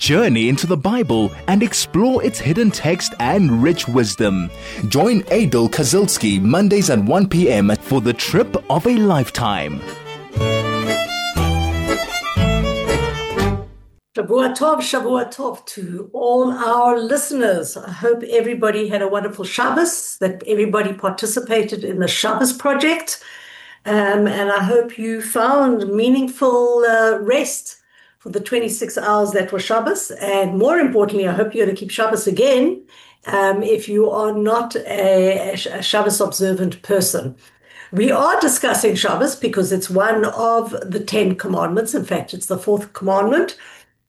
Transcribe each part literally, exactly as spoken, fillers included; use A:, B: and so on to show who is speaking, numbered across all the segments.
A: journey into the Bible and explore its hidden text and rich wisdom. Join Adel Kazilsky Mondays at one p.m. for the trip of a lifetime.
B: Shavua Tov, Shavua Tov to all our listeners. I hope everybody had a wonderful Shabbos, that everybody participated in the Shabbos project, um, and I hope you found meaningful uh, rest for the twenty-six hours that were Shabbos, and more importantly, I hope you're going to keep Shabbos again um, if you are not a, a Shabbos observant person. We are discussing Shabbos because it's one of the Ten Commandments. In fact, it's the fourth commandment.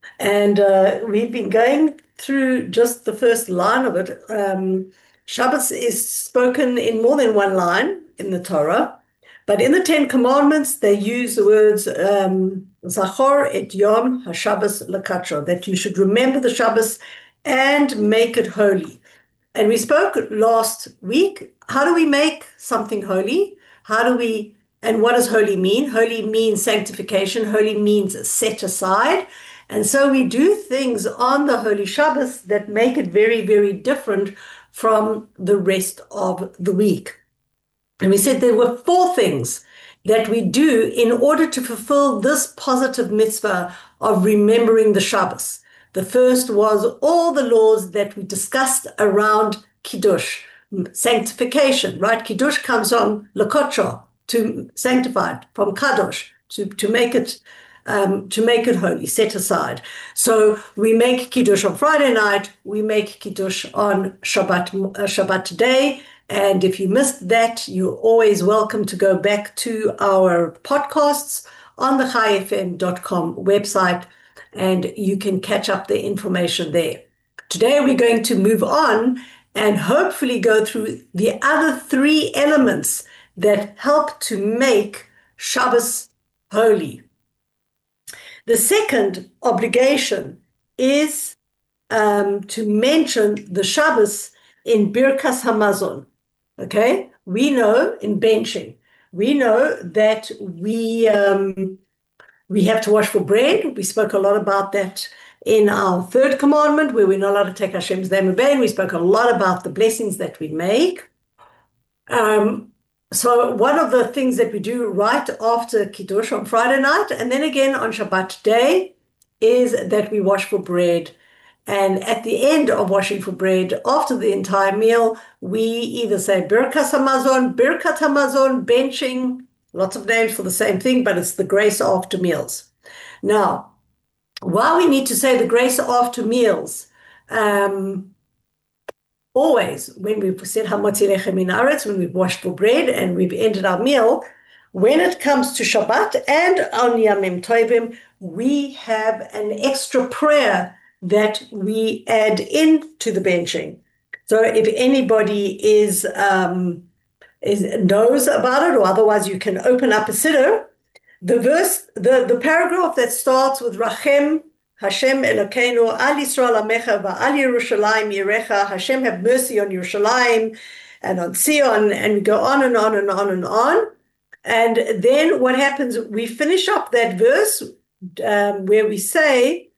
B: And uh, we've been going through just the first line of it. Um, Shabbos is spoken in more than one line in the Torah, but in the Ten Commandments, they use the words um, Zachor et Yom HaShabbos L'Kadshah, that you should remember the Shabbos and make it holy. And we spoke last week, how do we make something holy? How do we, and what does holy mean? Holy means sanctification. Holy means set aside. And so we do things on the Holy Shabbos that make it very, very different from the rest of the week. And we said there were four things that we do in order to fulfill this positive mitzvah of remembering the Shabbos. The first was all the laws that we discussed around Kiddush, sanctification, right? Kiddush comes from L'Kadshah, to sanctify it, from Kadosh, to, to make it Um, to make it holy, set aside. So we make Kiddush on Friday night, we make Kiddush on Shabbat, uh, Shabbat day, and if you missed that, you're always welcome to go back to our podcasts on the chai f m dot com website, and you can catch up the information there. Today we're going to move on and hopefully go through the other three elements that help to make Shabbos holy. The second obligation is um, to mention the Shabbos in Birkas Hamazon. Okay, we know in benching, we know that we um, we have to wash for bread. We spoke a lot about that in our third commandment, where we're not allowed to take Hashem's name in vain. We spoke a lot about the blessings that we make. Um, So one of the things that we do right after Kiddush on Friday night, and then again on Shabbat day, is that we wash for bread. And at the end of washing for bread, after the entire meal, we either say Birkas Hamazon, Birkat Hamazon, benching, lots of names for the same thing, but it's the grace after meals. Now, while we need to say the grace after meals, um, always, when we've said Hamotzi Lechem in Aretz, when we've washed for bread and we've ended our meal, when it comes to Shabbat and on Yamim Tovim, we have an extra prayer that we add into the benching. So if anybody is, um, is knows about it, or otherwise you can open up a siddur, the verse, the, the paragraph that starts with Rachem Hashem Elokeinu al Yisrael Amecha va'al Yerushalayim Yirecha. Hashem have mercy on Yerushalayim and on Zion, and we go on and on and on and on. And then what happens? We finish up that verse um, where we say,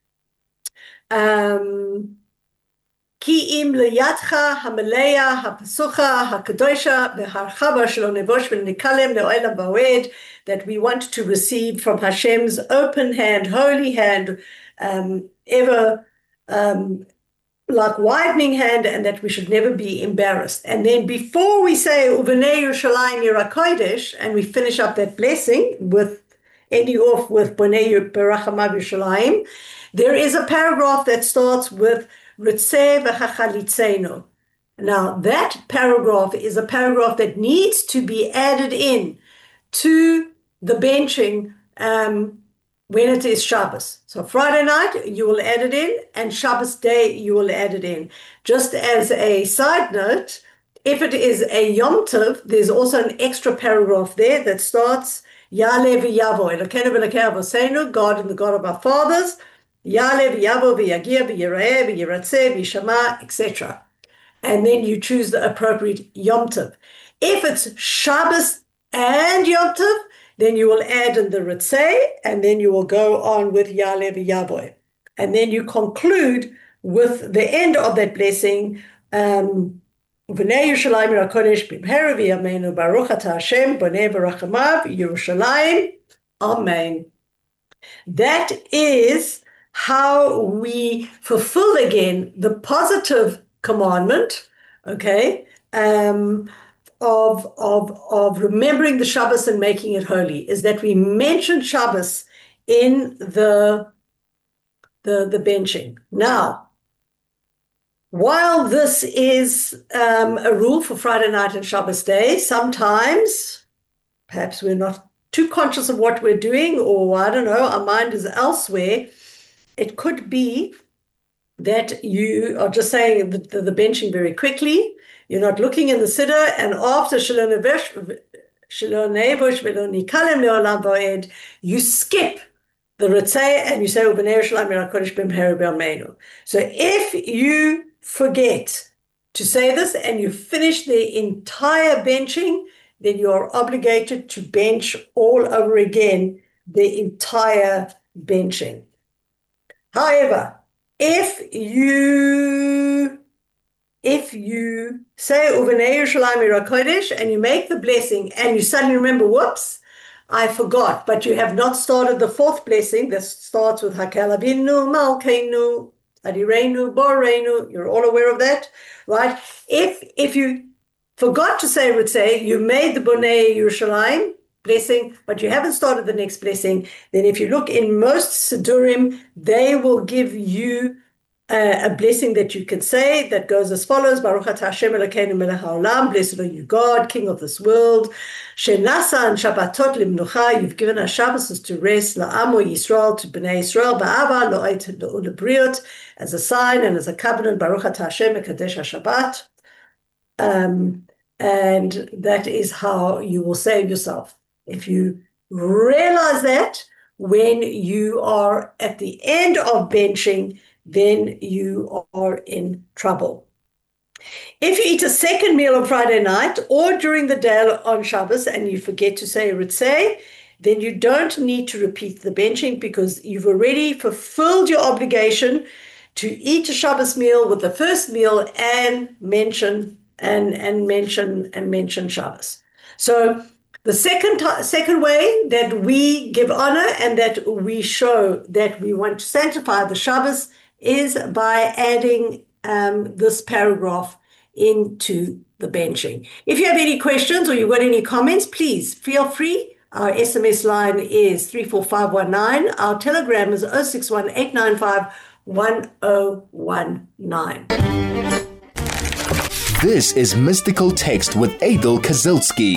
B: um, Ki im leyadcha hamaleya hapasucha hakadosha v'harchava shelo nevosh v'nikalem le'olam va'ed, that we want to receive from Hashem's open hand, holy hand, Um, ever um, like widening hand, and that we should never be embarrassed. And then before we say Uvenei Yerushalayim Yira Kodesh, and we finish up that blessing with ending off with Bonei Berachamav Yerushalayim, there is a paragraph that starts with Ritzeh v'Chachalitzenu. Now that paragraph is a paragraph that needs to be added in to the benching um, when it is Shabbos. So Friday night, you will add it in, and Shabbos day, you will add it in. Just as a side note, if it is a Yom Tov, there's also an extra paragraph there that starts, Ya'aleh v'yavo, Elokeinu v'Elokei Avosenu, God and the God of our fathers, Ya'aleh v'yavo v'yagia v'yira'eh v'yiratzeh v'yishama, et cetera. And then you choose the appropriate Yom Tov. If it's Shabbos and Yom Tov, then you will add in the Ritzeh, and then you will go on with Ya'aleh v'yavo. And then you conclude with the end of that blessing, um, V'nei Yerushalayim ira kodesh b'mhera v'yameinu baruch ata Hashem bonei v'rachamav Yerushalayim. Amen. That is how we fulfill again the positive commandment, okay, um, of, of, of remembering the Shabbos and making it holy, is that we mention Shabbos in the, the, the benching. Now, while this is um, a rule for Friday night and Shabbos day, sometimes perhaps we're not too conscious of what we're doing, or I don't know, our mind is elsewhere. It could be that you are just saying the, the, the benching very quickly. You're not looking in the siddur, and after you skip the Ritzei and you say, so if you forget to say this and you finish the entire benching, then you are obligated to bench all over again the entire benching. However, if you if you say Uvenei Yerushalayim ira kodesh and you make the blessing and you suddenly remember, whoops, I forgot, but you have not started the fourth blessing that starts with Hakel Avinu, Malkeinu, Adirenu, Borenu. You're all aware of that, right? If if you forgot to say Ritzei, you made the Bonei Yerushalayim blessing, but you haven't started the next blessing, then if you look in most Siddurim, they will give you uh, a blessing that you can say that goes as follows: Baruch atah Hashem Elokeinu melech haolam, blessed are you God, King of this world, Shenasa and Shabbatot limnucha, you've given us Shabbos to rest, la'amo Yisrael, to Bnei Yisrael, ba'ava lo'ait le'ulebriot, as a sign and as a covenant, Baruch atah Hashem mekadesh haShabbat. Um, and that is how you will save yourself. If you realize that when you are at the end of benching, then you are in trouble. If you eat a second meal on Friday night or during the day on Shabbos and you forget to say Ritzei, then you don't need to repeat the benching because you've already fulfilled your obligation to eat a Shabbos meal with the first meal and mention and, and mention and mention Shabbos. So the second second way that we give honor and that we show that we want to sanctify the Shabbos is by adding um, this paragraph into the benching. If you have any questions or you've got any comments, please feel free. Our S M S line is three four five one nine. Our Telegram is zero six one eight nine five one zero one nine.
A: This is Mystical Text with Adel Kazilsky.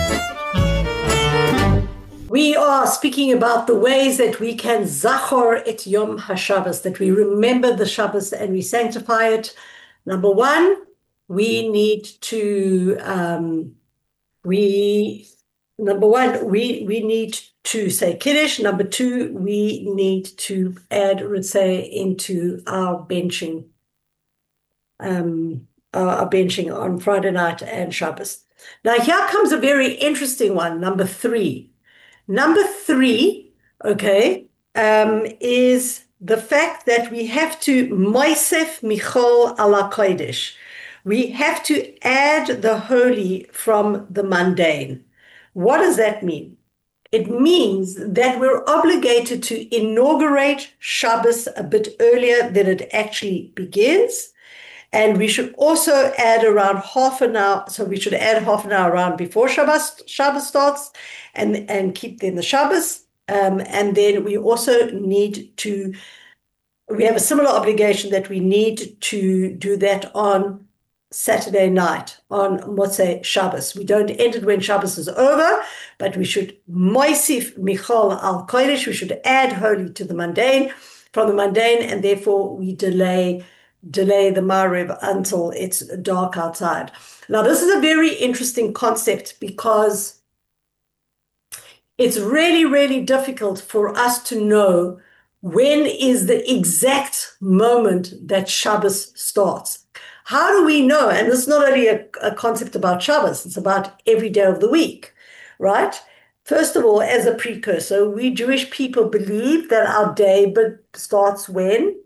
B: We are speaking about the ways that we can zachor et Yom HaShabbos, that we remember the Shabbos and we sanctify it. Number one, we need to, um, we, number one, we, we need to say Kiddush. Number two, we need to add Ritzei into our benching, um, our, our benching on Friday night and Shabbos. Now here comes a very interesting one, number three. Number three, okay, um, is the fact that we have to moisef michol ala kodesh. We have to add the holy from the mundane. What does that mean? It means that we're obligated to inaugurate Shabbos a bit earlier than it actually begins. And we should also add around half an hour, so we should add half an hour around before Shabbos, Shabbos starts and, and keep then the Shabbos. Um, and then we also need to, we have a similar obligation that we need to do that on Saturday night, on Motzei Shabbos. We don't end it when Shabbos is over, but we should moisif michol al kodesh, we should add holy to the mundane, from the mundane, and therefore we delay delay the Ma'ariv until it's dark outside. Now, this is a very interesting concept because it's really, really difficult for us to know when is the exact moment that Shabbos starts. How do we know? And this is not only a, a concept about Shabbos, it's about every day of the week, right? First of all, as a precursor, we Jewish people believe that our day starts when?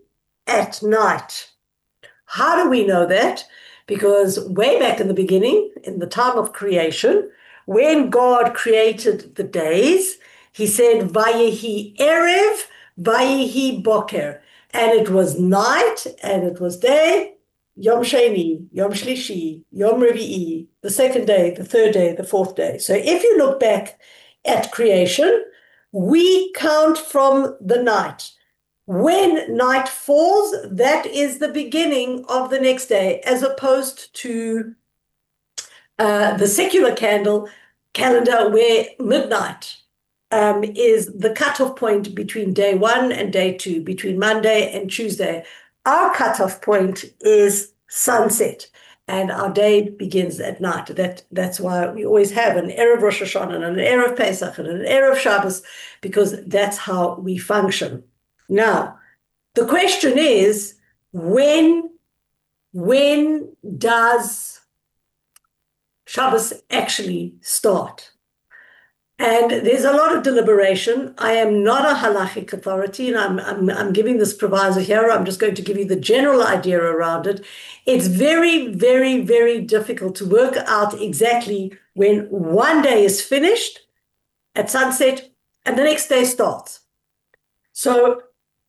B: at night. How do we know that? Because way back in the beginning, in the time of creation, when God created the days, he said, Vayehi Erev, Vayehi Boker. And it was night and it was day, Yom Sheni, Yom Shlishi, Yom Revi'i, the second day, the third day, the fourth day. So if you look back at creation, we count from the night. When night falls, that is the beginning of the next day, as opposed to uh, the secular candle calendar, where midnight um, is the cutoff point between day one and day two, between Monday and Tuesday. Our cutoff point is sunset, and our day begins at night. That, that's why we always have an Erev Rosh Hashanah and an Erev Pesach and an Erev Shabbos, because that's how we function. Now, the question is, when, when does Shabbos actually start? And there's a lot of deliberation. I am not a halachic authority, and I'm, I'm, I'm giving this proviso here. I'm just going to give you the general idea around it. It's very, very, very difficult to work out exactly when one day is finished at sunset and the next day starts. So,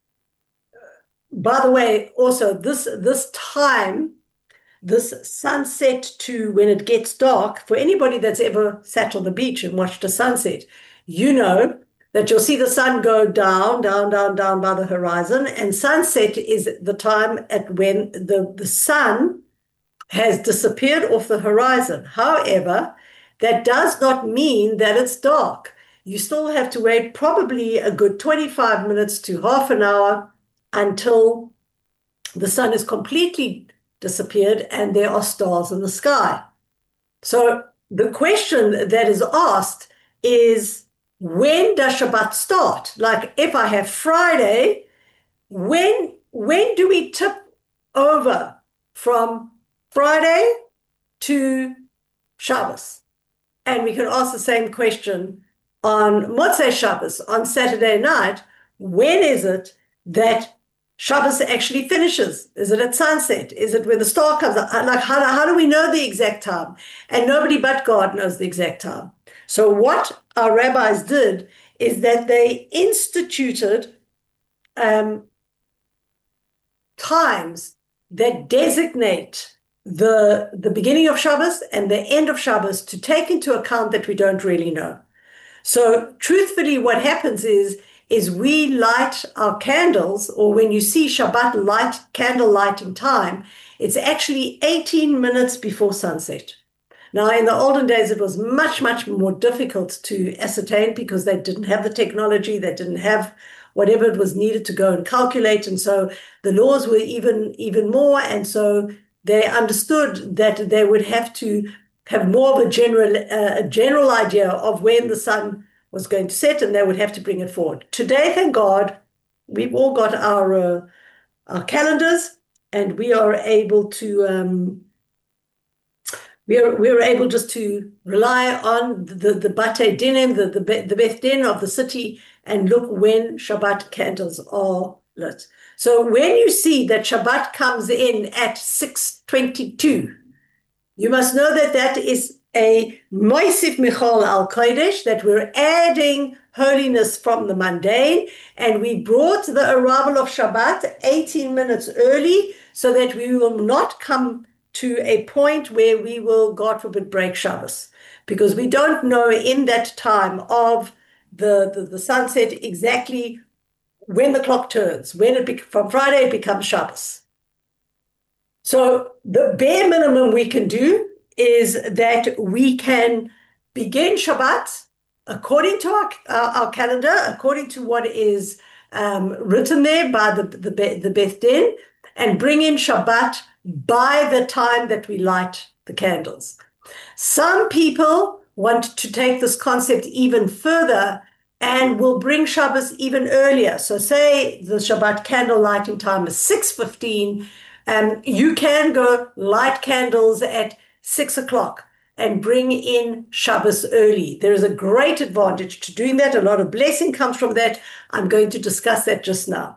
B: by the way, also this, this time, this sunset to when it gets dark, for anybody that's ever sat on the beach and watched a sunset, you know that you'll see the sun go down, down, down, down by the horizon. And sunset is the time at when the, the sun has disappeared off the horizon. However, that does not mean that it's dark. You still have to wait probably a good twenty-five minutes to half an hour until the sun is completely disappeared and there are stars in the sky. So the question that is asked is, when does Shabbat start? Like if I have Friday, when, when do we tip over from Friday to Shabbos? And we can ask the same question on Motzei Shabbos, on Saturday night. When is it that Shabbos actually finishes? Is it at sunset? Is it when the star comes up? Like, how, how do we know the exact time? And nobody but God knows the exact time. So what our rabbis did is that they instituted um, times that designate the, the beginning of Shabbos and the end of Shabbos to take into account that we don't really know. So truthfully, what happens is, is we light our candles, or when you see Shabbat light, candle lighting time, it's actually eighteen minutes before sunset. Now, in the olden days, it was much, much more difficult to ascertain because they didn't have the technology, they didn't have whatever it was needed to go and calculate, and so the laws were even, even more, and so they understood that they would have to have more of a general, uh, a general idea of when the sun was going to set, and they would have to bring it forward. Today, thank God, we've all got our uh, our calendars, and we are able to um, we are we are able just to rely on the the Batei Dinim, the the the Beth Din of the city, and look when Shabbat candles are lit. So when you see that Shabbat comes in at six twenty-two, you must know that that is a Moisif Michal al Kodesh, that we're adding holiness from the mundane, and we brought the arrival of Shabbat eighteen minutes early so that we will not come to a point where we will, God forbid, break Shabbos, because we don't know in that time of the, the, the sunset exactly when the clock turns, when it be, from Friday it becomes Shabbos. So the bare minimum we can do is that we can begin Shabbat according to our, our, our calendar, according to what is um, written there by the, the, the Beth Din, and bring in Shabbat by the time that we light the candles. Some people want to take this concept even further and will bring Shabbos even earlier. So say the Shabbat candle lighting time is six fifteen, um, you can go light candles at six o'clock and bring in Shabbos early. There is a great advantage to doing that. A lot of blessing comes from that. I'm going to discuss that just now.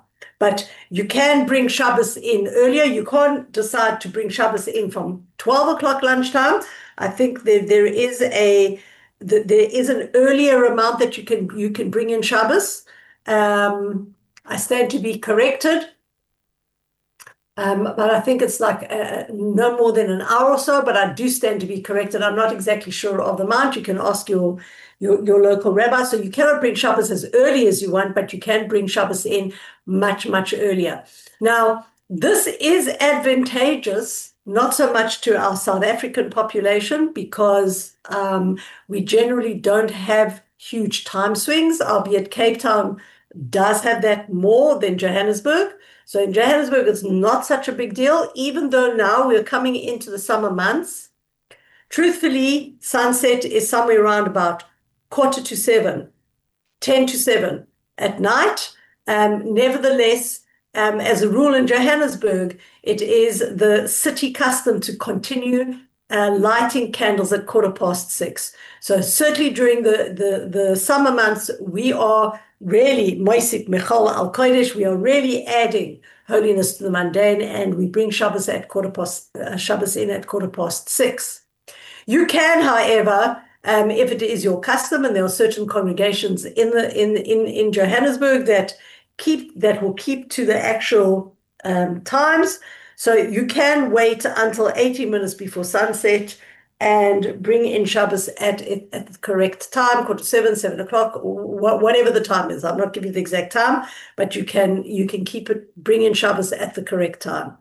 B: But you can bring Shabbos in earlier. You can't decide to bring Shabbos in from twelve o'clock lunchtime. I think that there is a that there is an earlier amount that you can you can bring in Shabbos. Um, I stand to be corrected. Um, but I think it's like uh, no more than an hour or so, but I do stand to be corrected. I'm not exactly sure of the amount. You can ask your, your, your local rabbi. So you cannot bring Shabbos as early as you want, but you can bring Shabbos in much, much earlier. Now, this is advantageous, not so much to our South African population, because um, we generally don't have huge time swings, albeit Cape Town does have that more than Johannesburg. So in Johannesburg, it's not such a big deal, even though now we're coming into the summer months. Truthfully, sunset is somewhere around about quarter to seven, ten to seven at night. Um, nevertheless, um, as a rule in Johannesburg, it is the city custom to continue uh, lighting candles at quarter past six. So certainly during the, the, the summer months, we are really, Moisik Michal Al Kodesh, we are really adding holiness to the mundane, and we bring Shabbos at quarter past uh, Shabbos in at quarter past six. You can, however, um, if it is your custom, and there are certain congregations in the in in in Johannesburg that keep that will keep to the actual um, times, so you can wait until eighty minutes before sunset and bring in Shabbos at, at the correct time, quarter to seven, seven o'clock, whatever the time is. I'm not giving you the exact time, but you can you can keep it, bring in Shabbos at the correct time.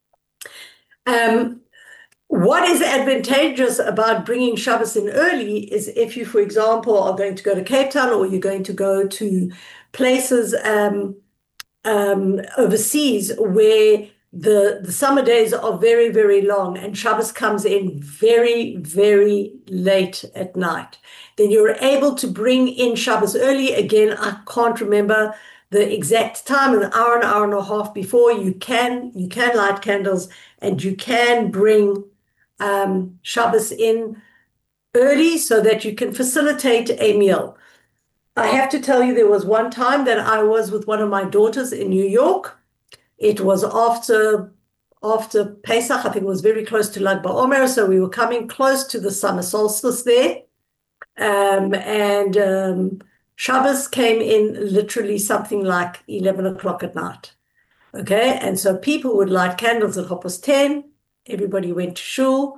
B: Um, what is advantageous about bringing Shabbos in early is if you, for example, are going to go to Cape Town, or you're going to go to places um, um, overseas where The, the summer days are very, very long, and Shabbos comes in very, very late at night. Then you're able to bring in Shabbos early. Again, I can't remember the exact time, an hour, an hour and a half before. You can, you can light candles, and you can bring um, Shabbos in early so that you can facilitate a meal. I have to tell you, there was one time that I was with one of my daughters in New York. It was after after Pesach. I think it was very close to Lag BaOmer, so we were coming close to the summer solstice there. Um, and um, Shabbos came in literally something like eleven o'clock at night. Okay, and so people would light candles at half past ten. Everybody went to shul.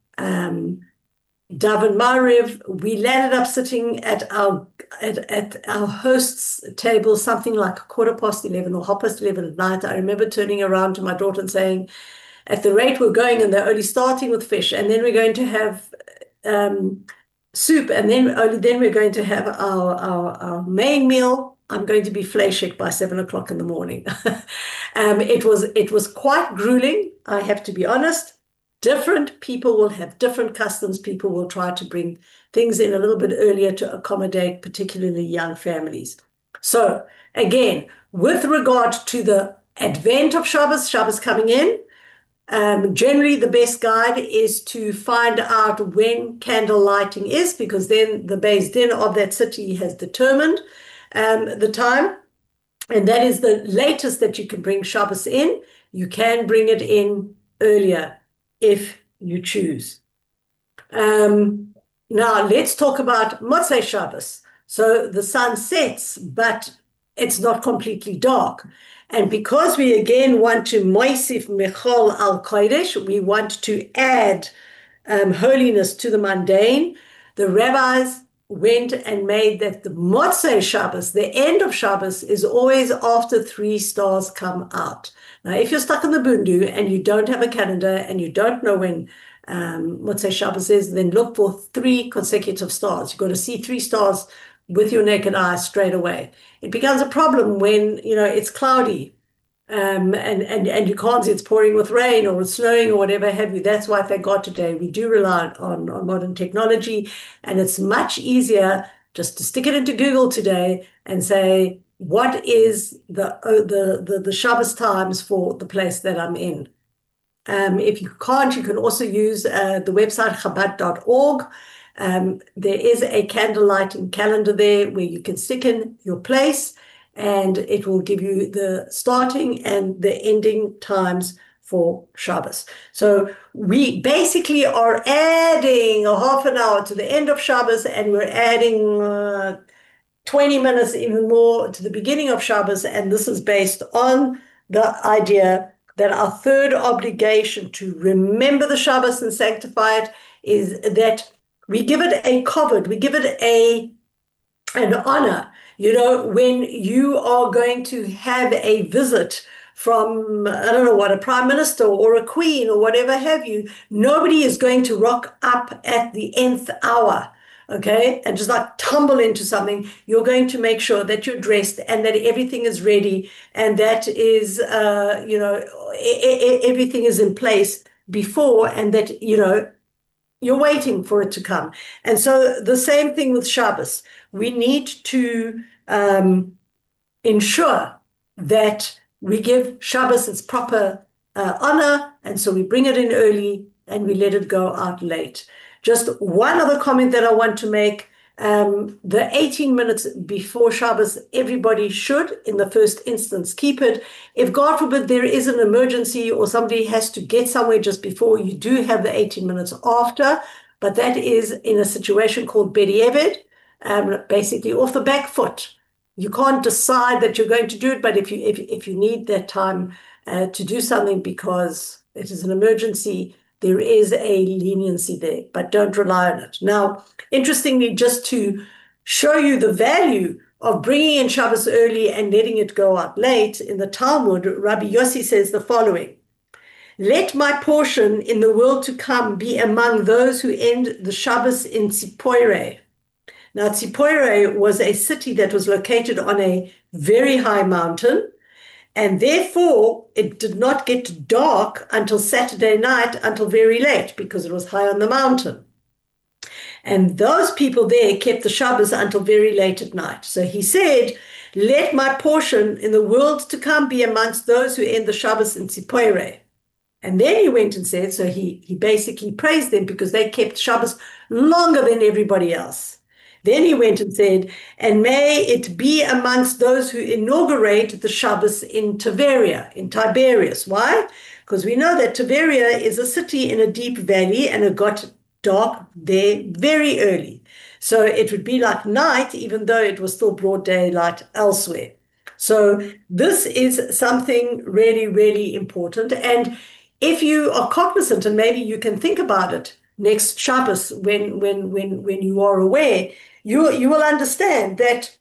B: Um, Daven Mariv, we landed up sitting at our at, at our host's table something like a quarter past eleven or half past eleven at night. I remember turning around to my daughter and saying, at the rate we're going, and they're only starting with fish, and then we're going to have um, soup, and then only then we're going to have our, our, our main meal. I'm going to be fleishik by seven o'clock in the morning. um, it was it was quite grueling, I have to be honest. Different people will have different customs. People will try to bring things in a little bit earlier to accommodate particularly young families. So again, with regard to the advent of Shabbos, Shabbos coming in, um, generally the best guide is to find out when candle lighting is, because then the Beis Din of that city has determined um, the time, and that is the latest that you can bring Shabbos in. You can bring it in earlier if you choose. Um, now let's talk about Motzei Shabbos. So the sun sets, but it's not completely dark. And because we again want to Moisif Michal Al Kodesh, we want to add um, holiness to the mundane, the rabbis went and made that the Motzei Shabbos, the end of Shabbos, is always after three stars come out. Now, if you're stuck in the Bundu and you don't have a calendar and you don't know when um, Motzei Shabbos is, then look for three consecutive stars. You've got to see three stars with your naked eye straight away. It becomes a problem when, you know, it's cloudy um, and, and, and you can't see it's pouring with rain or it's snowing or whatever have you. That's why, thank God, today we do rely on, on modern technology, and it's much easier just to stick it into Google today and say, what is the, uh, the, the, the Shabbos times for the place that I'm in? Um, if you can't, you can also use uh, the website chabad dot org. Um, there is a candle lighting calendar there where you can stick in your place and it will give you the starting and the ending times for Shabbos. So we basically are adding a half an hour to the end of Shabbos, and we're adding uh, twenty minutes even more to the beginning of Shabbos, and this is based on the idea that our third obligation to remember the Shabbos and sanctify it is that we give it a kavod, we give it a an honor. You know, when you are going to have a visit from, I don't know what, a prime minister or a queen or whatever have you, nobody is going to rock up at the nth hour, okay, and just like tumble into something. You're going to make sure that you're dressed and that everything is ready and that is, uh, you know, e- e- everything is in place before, and that, you know, you're waiting for it to come. And so the same thing with Shabbos. We need to um, ensure that we give Shabbos its proper uh, honor, and so we bring it in early and we let it go out late. Just one other comment that I want to make. Um, the eighteen minutes before Shabbos, everybody should, in the first instance, keep it. If, God forbid, there is an emergency or somebody has to get somewhere just before, you do have the eighteen minutes after, but that is in a situation called bedieved, um, basically off the back foot. You can't decide that you're going to do it, but if you if, if you need that time uh, to do something because it is an emergency, there is a leniency there, but don't rely on it. Now, interestingly, just to show you the value of bringing in Shabbos early and letting it go out late, in the Talmud, Rabbi Yossi says the following: "Let my portion in the world to come be among those who end the Shabbos in Tzipoire." Now, Tzipoire was a city that was located on a very high mountain, and therefore it did not get dark until Saturday night, until very late, because it was high on the mountain. And those people there kept the Shabbos until very late at night. So he said, "Let my portion in the world to come be amongst those who end the Shabbos in Tzipoire." And then he went and said, so he, he basically praised them because they kept Shabbos longer than everybody else. Then he went and said, "And may it be amongst those who inaugurate the Shabbos in Tiberia, in Tiberias." Why? Because we know that Tiberia is a city in a deep valley, and it got dark there very early. So it would be like night, even though it was still broad daylight elsewhere. So this is something really, really important. And if you are cognizant, and maybe you can think about it next Shabbos when, when, when, when you are aware, you, you will understand that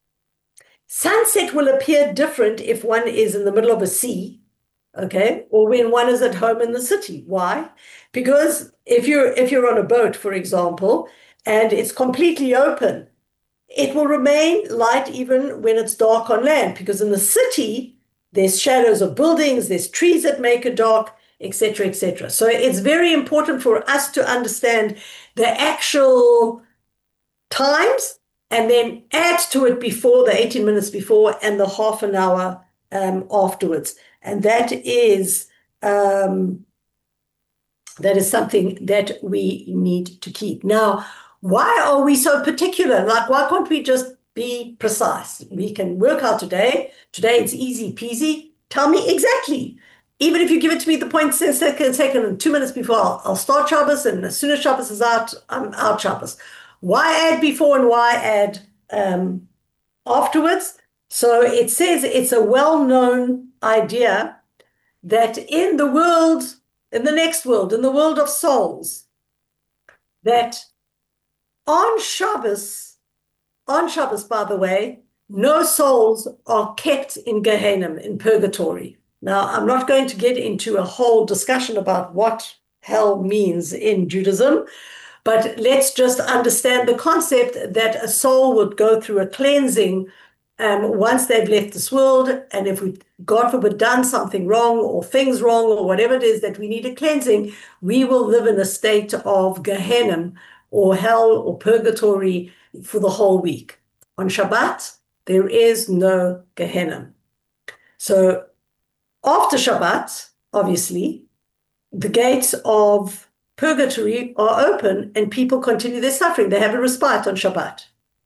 B: sunset will appear different if one is in the middle of a sea, okay, or when one is at home in the city. Why? Because if you're, if you're on a boat, for example, and it's completely open, it will remain light even when it's dark on land, because in the city, there's shadows of buildings, there's trees that make it dark, et cetera, et cetera. So it's very important for us to understand the actual times and then add to it before, the eighteen minutes before and the half an hour um, afterwards. And that is um, that is something that we need to keep. Now, why are we so particular? Like, why can't we just be precise? We can work out today. Today it's easy peasy. Tell me exactly. Even if you give it to me the point second, second and two minutes before, I'll, I'll start Shabbos, and as soon as Shabbos is out, I'm out Shabbos. Why add before and why add um, afterwards? So it says it's a well-known idea that in the world, in the next world, in the world of souls, that on Shabbos, on Shabbos, by the way, no souls are kept in Gehenna, in purgatory. Now, I'm not going to get into a whole discussion about what hell means in Judaism, but let's just understand the concept that a soul would go through a cleansing um, once they've left this world, and if we, God forbid, done something wrong or things wrong or whatever it is that we need a cleansing, we will live in a state of Gehenna or hell or purgatory for the whole week. On Shabbat, there is no Gehenna. So after Shabbat, obviously, the gates of purgatory are open and people continue their suffering. They have a respite on Shabbat.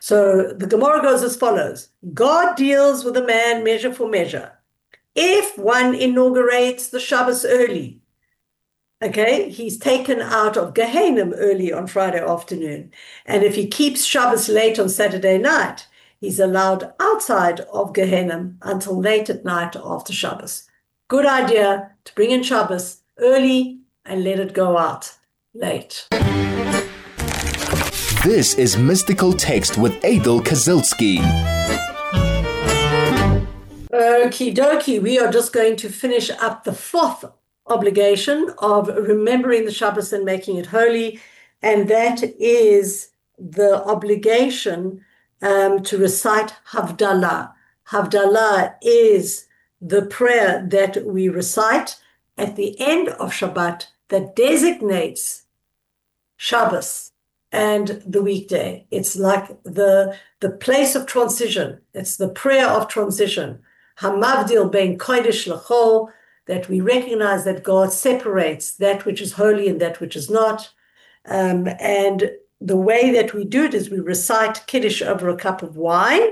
B: So the Gemara goes as follows. God deals with a man measure for measure. If one inaugurates the Shabbos early, okay, he's taken out of Gehenim early on Friday afternoon. And if he keeps Shabbos late on Saturday night, he's allowed outside of Gehenim until late at night after Shabbos. Good idea to bring in Shabbos early and let it go out late.
A: This is Mystical Text with Adel Kazilsky.
B: Okie dokie, we are just going to finish up the fourth obligation of remembering the Shabbos and making it holy, and that is the obligation um, to recite Havdalah. Havdalah is the prayer that we recite at the end of Shabbat that designates Shabbos and the weekday. It's like the, the place of transition. It's the prayer of transition. Hamavdil ben kodesh lechol, that we recognize that God separates that which is holy and that which is not. Um, and the way that we do it is we recite Kiddush over a cup of wine,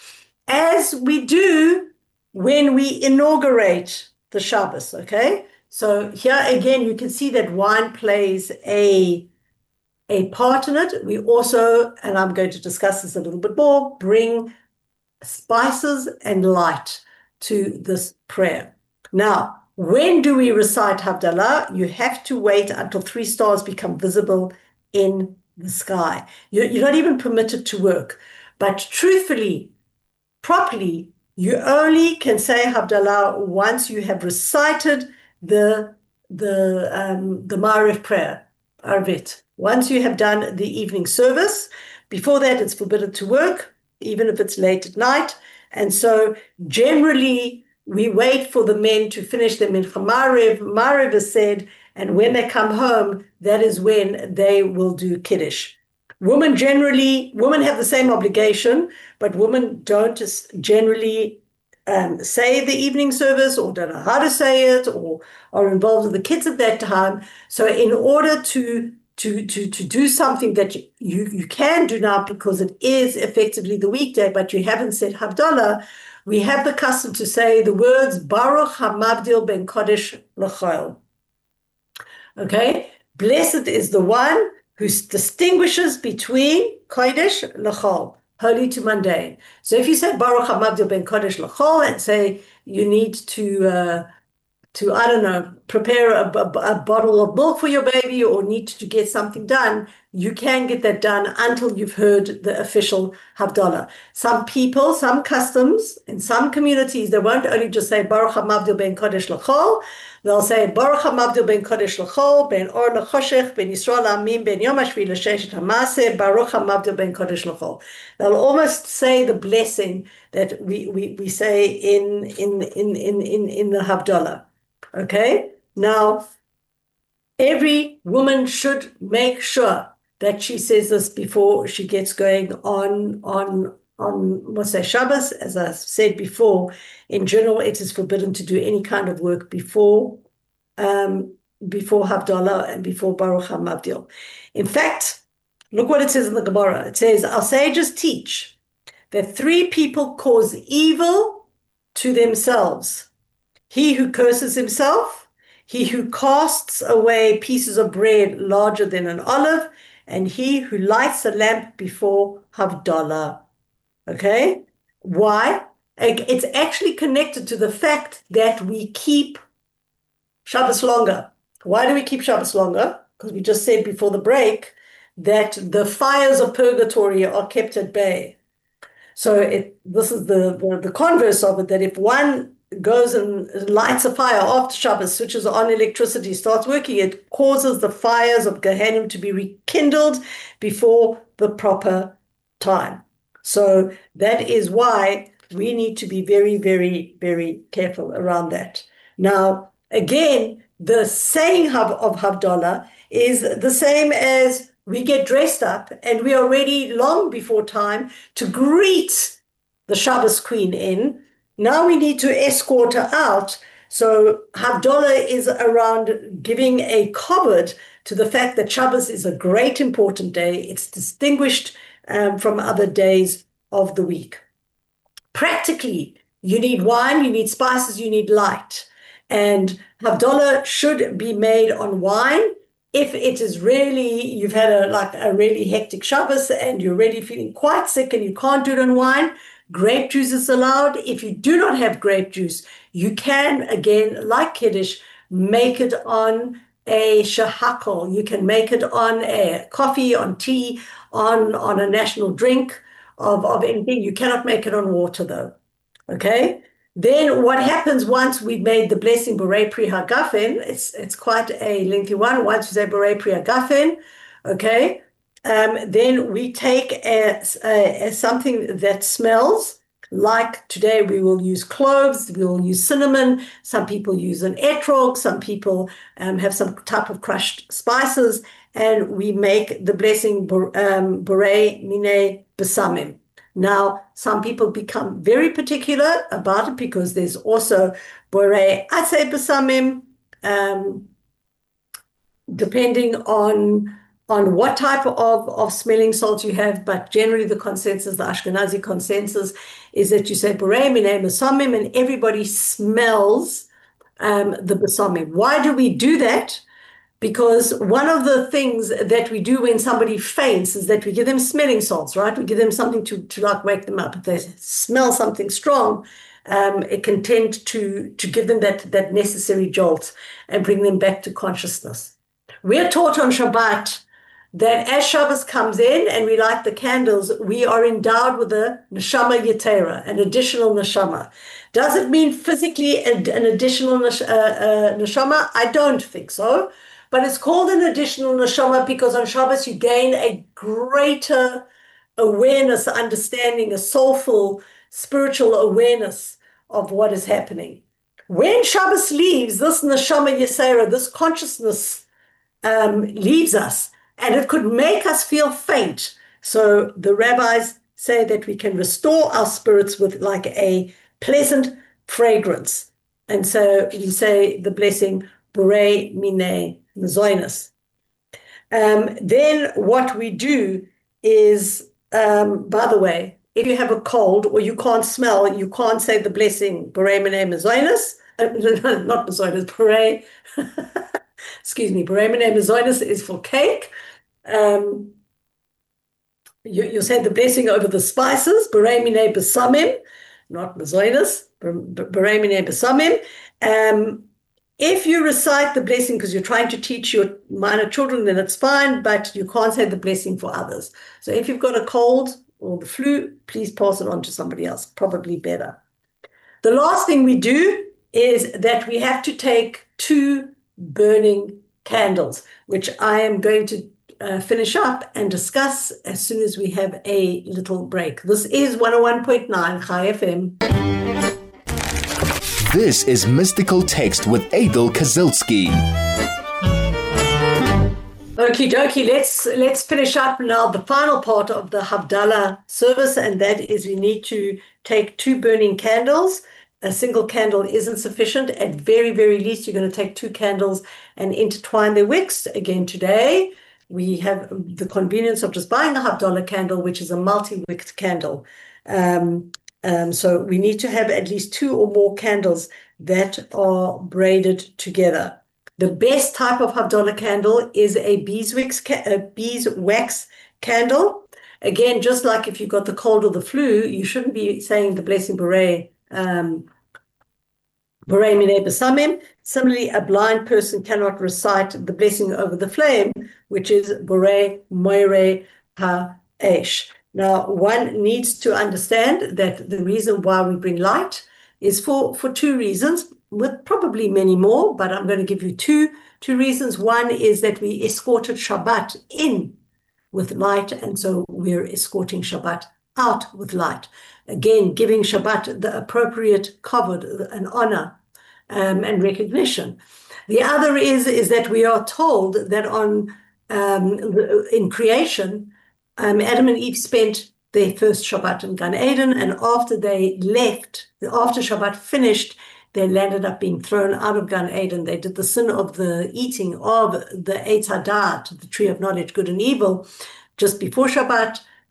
B: as we do when we inaugurate the Shabbos, okay? So here again, you can see that wine plays a a part in it. We also, and I'm going to discuss this a little bit more, bring spices and light to this prayer. Now, when do we recite Havdalah? You have to wait until three stars become visible in the sky. You're, you're not even permitted to work. But truthfully, properly, you only can say Havdalah once you have recited the, the, um, the Ma'ariv prayer, Arvit. Once you have done the evening service. Before that, it's forbidden to work, even if it's late at night. And so generally, we wait for the men to finish their mincha Ma'ariv. Ma'ariv is said, and when they come home, that is when they will do Kiddush. Women generally, women have the same obligation, but women don't just generally um, say the evening service or don't know how to say it or are involved with the kids at that time. So in order to To, to, to do something that you, you, you can do now because it is effectively the weekday, but you haven't said Havdalah, we have the custom to say the words Baruch HaMavdil ben Kodesh L'chol. Okay? Blessed is the one who distinguishes between Kodesh L'chol, holy to mundane. So if you say Baruch HaMavdil ben Kodesh L'chol and say you need to uh, to, I don't know, prepare a, a, a bottle of milk for your baby or need to get something done, you can get that done until you've heard the official Havdalah. Some people, some customs, in some communities, they won't only just say Baruch HaMavdil ben Kodesh L'chol, they'll say Baruch HaMavdil ben Kodesh L'chol, ben Or L'choshech, ben Yisrael Amim, ben Yom HaShvi L'Sheshet HaMaseh, Baruch HaMavdil ben Kodesh L'chol. They'll almost say the blessing that we, we, we say in, in, in, in, in, in the Havdalah. Okay, now every woman should make sure that she says this before she gets going on on on Mosai Shabbos. As I said before, in general, it is forbidden to do any kind of work before um, before Havdalah and before Baruch HaMavdil. In fact, look what it says in the Gemara. It says, our sages teach that three people cause evil to themselves. He who curses himself, he who casts away pieces of bread larger than an olive, and he who lights a lamp before Havdalah. Okay? Why? It's actually connected to the fact that we keep Shabbos longer. Why do we keep Shabbos longer? Because we just said before the break that the fires of purgatory are kept at bay. So it, this is the, the, the converse of it, that if one goes and lights a fire after Shabbos, switches on electricity, starts working, it causes the fires of Gehenim to be rekindled before the proper time. So that is why we need to be very, very, very careful around that. Now, again, the saying of, of Havdalah is the same as we get dressed up and we are ready long before time to greet the Shabbos queen in. Now we need to escort her out. So Havdalah is around giving a kavod to the fact that Shabbos is a great important day. It's distinguished um, from other days of the week. Practically, you need wine, you need spices, you need light. And Havdalah should be made on wine. If it is really, you've had a like a really hectic Shabbos and you're really feeling quite sick and you can't do it on wine, grape juice is allowed. If you do not have grape juice, you can, again, like Kiddush, make it on a shahakol. You can make it on a coffee, on tea, on, on a national drink of, of anything. You cannot make it on water, though. Okay? Then what happens once we've made the blessing Borei Pri Hagafen, it's it's quite a lengthy one. Once we say Borei Pri Hagafen, okay, um, then we take a, a, a something that smells like today we will use cloves, we will use cinnamon, some people use an etrog, some people um, have some type of crushed spices, and we make the blessing um, Borei Mine Besamim. Now, some people become very particular about it because there's also Borei Atzei Besamim, um, depending on, on what type of, of smelling salt you have, but generally the consensus, the Ashkenazi consensus, is that you say Borei Minei Besamim and everybody smells um, the Besamim. Why do we do that? Because one of the things that we do when somebody faints is that we give them smelling salts, right? We give them something to, to like wake them up. If they smell something strong, um, it can tend to, to give them that, that necessary jolt and bring them back to consciousness. We're taught on Shabbat that as Shabbos comes in and we light the candles, we are endowed with a neshama yetera, an additional neshama. Does it mean physically an additional nesh- uh, uh, neshama? I don't think so. But it's called an additional neshama because on Shabbos you gain a greater awareness, understanding, a soulful, spiritual awareness of what is happening. When Shabbos leaves, this neshama yesera, this consciousness um, leaves us, and it could make us feel faint. So the rabbis say that we can restore our spirits with like a pleasant fragrance. And so we say the blessing, Borei Minei Mezoinus. Um, then what we do is, um, by the way, if you have a cold or you can't smell, you can't say the blessing, Borei Minei Mezoinus, uh, not Mezoinus, Borei, excuse me, Borei Minei Mezoinus is for cake. Um, you, you say the blessing over the spices, Borei Minei Besamim, not Mezoinus, Borei Minei Besamim. Um, If you recite the blessing because you're trying to teach your minor children, then it's fine, but you can't say the blessing for others. So if you've got a cold or the flu, please pass it on to somebody else, probably better. The last thing we do is that we have to take two burning candles, which I am going to uh, finish up and discuss as soon as we have a little break. This is one oh one point nine Chai F M.
A: This is Mystical Text with Adel Kazilsky.
B: Okie dokie, let's, let's finish up now the final part of the Havdalah service, and that is we need to take two burning candles. A single candle isn't sufficient. At very, very least, you're going to take two candles and intertwine their wicks. Again, today, we have the convenience of just buying a Havdalah candle, which is a multi-wicked candle. Um, Um, so we need to have at least two or more candles that are braided together. The best type of Havdalah candle is a beeswax, ca- a beeswax candle. Again, just like if you got the cold or the flu, you shouldn't be saying the blessing Borei, um, Borei Minei Besamim. Similarly, a blind person cannot recite the blessing over the flame, which is Borei Moirei Ha-Esh. Now, one needs to understand that the reason why we bring light is for, for two reasons, with probably many more, but I'm going to give you two, two reasons. One is that we escorted Shabbat in with light, and so we're escorting Shabbat out with light. Again, giving Shabbat the appropriate kavod, an honor, um, and recognition. The other is, is that we are told that on um, in creation, Um, Adam and Eve spent their first Shabbat in Gan Eden, and after they left, after Shabbat finished, they landed up being thrown out of Gan Eden. They did the sin of the eating of the Eitz Hadat, the tree of knowledge, good and evil, just before Shabbat.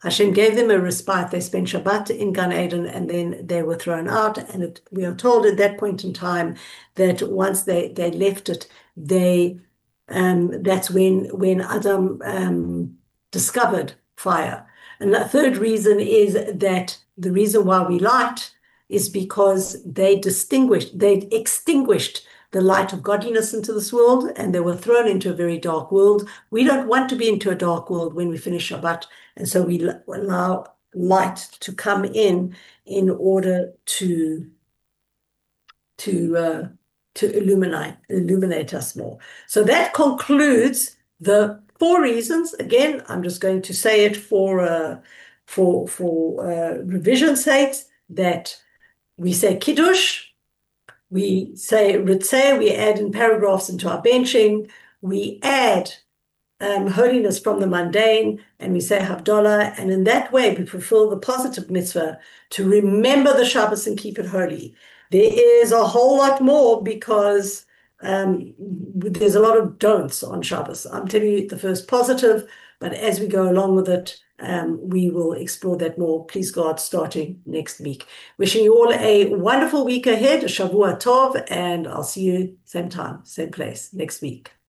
B: Hashem gave them a respite. They spent Shabbat in Gan Eden, and then they were thrown out. And it, we are told at that point in time that once they, they left it, they um, that's when when Adam um, discovered fire. And the third reason is that the reason why we light is because they distinguished, they extinguished the light of godliness into this world, and they were thrown into a very dark world. We don't want to be into a dark world when we finish Shabbat, and so we allow light to come in in order to to uh, to illuminate illuminate us more. So that concludes the four reasons. Again, I'm just going to say it for uh, for for uh, revision's sake, that we say Kiddush, we say Ritzeh, we add in paragraphs into our benching, we add um, holiness from the mundane, and we say Havdalah, and in that way we fulfill the positive mitzvah to remember the Shabbos and keep it holy. There is a whole lot more because um, there's a lot of don'ts on Shabbos. I'm telling you the first positive, but as we go along with it, Um, we will explore that more, please God, starting next week. Wishing you all a wonderful week ahead, a Shavua Tov, and I'll see you same time, same place next week.